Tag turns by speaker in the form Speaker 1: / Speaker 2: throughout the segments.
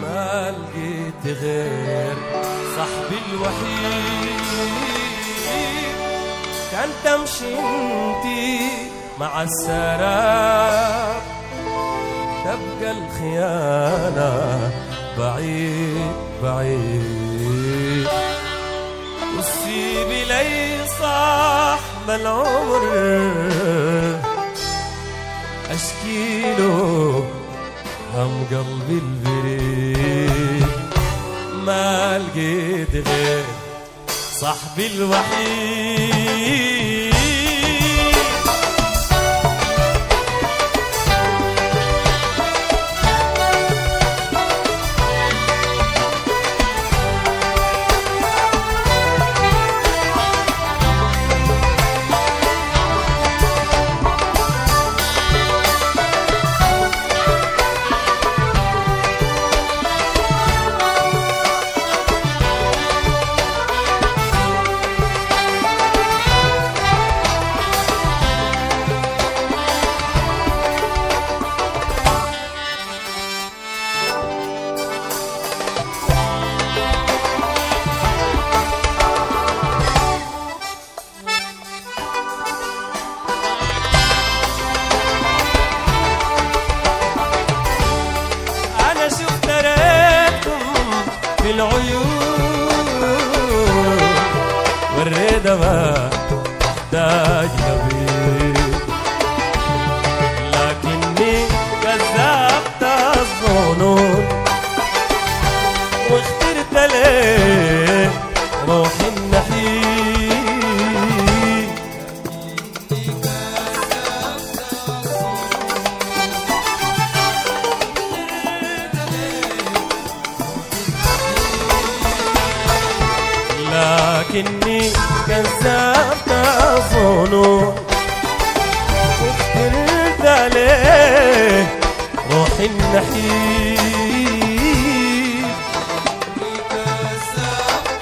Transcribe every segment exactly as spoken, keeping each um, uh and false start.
Speaker 1: ما لقيت غير صاحبي الوحيد، كان تمشي انتي مع السراب، تبقى الخيانة بعيد بعيد، وتسيبي لي صاحب العمر أشكيله هم قلبي البريد، ما لقيت غير صاحبي الوحيد. العيون والريدة ما تحتاج لبيب، لكني كذبت الظنون واخترت ليه روحي النحيب. لكني كذبت الظنون واخترت عليه روحي النحيب. كذبت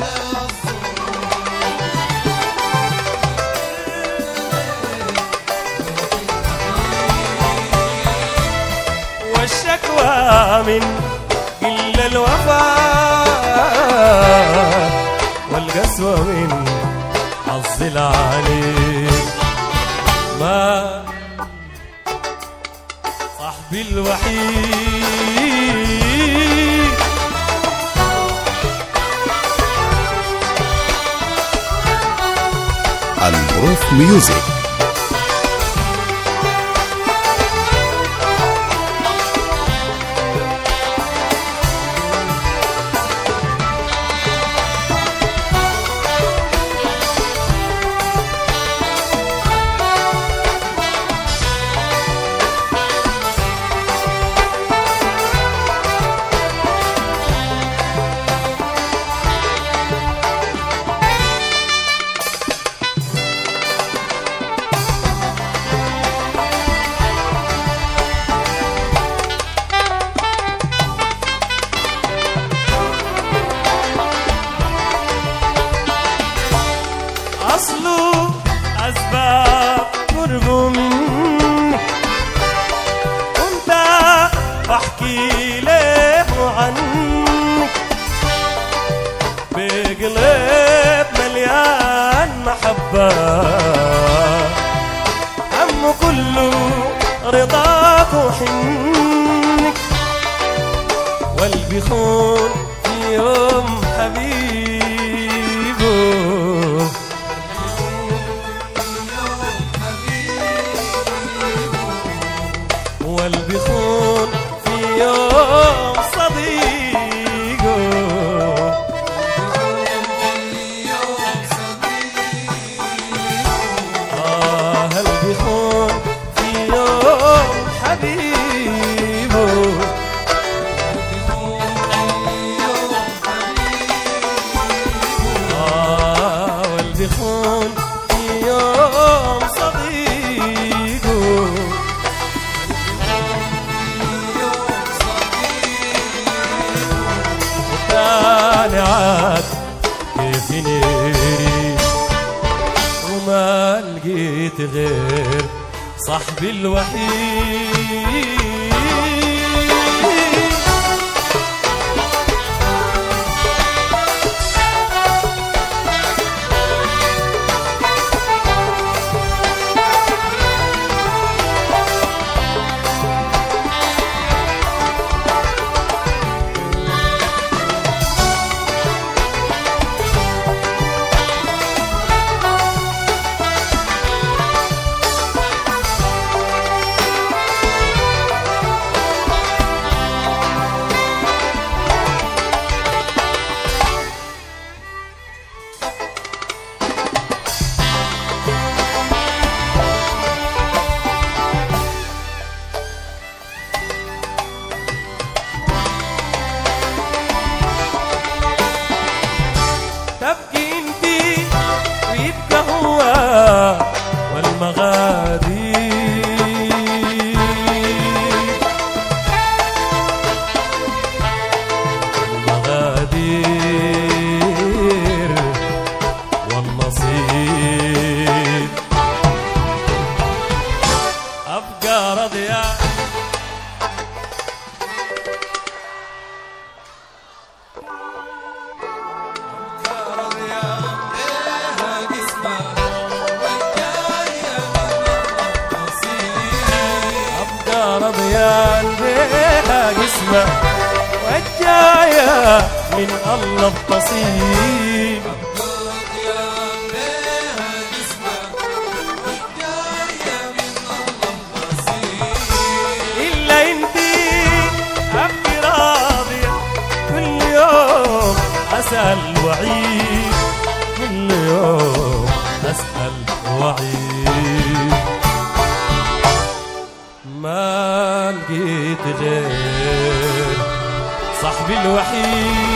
Speaker 1: الظنون والشكوى من قل الوفاء والقسوة من حظ العليم. ما صاحبي الوحيد
Speaker 2: البروف ميوزك.
Speaker 1: أصله أسباب قربه مني، كنت بحكي له عنك بقلب مليان محبة، همه كله رضاك وحنك، والبي خون في يوم حبيبه والبيخون في يوم صديقه. آه البيخون في يوم حبيبه، آه والبيخون في يوم صديقه. عاد كيف نيري وما لقيت غير صاحبي الوحيد. كان بيها قسمة والجاية من الله التصيب. إلا انتي أبكي راضية كل يوم أسأل وعيد، كل يوم أسأل وعيد. ما لقيت غير صاحبي الوحيد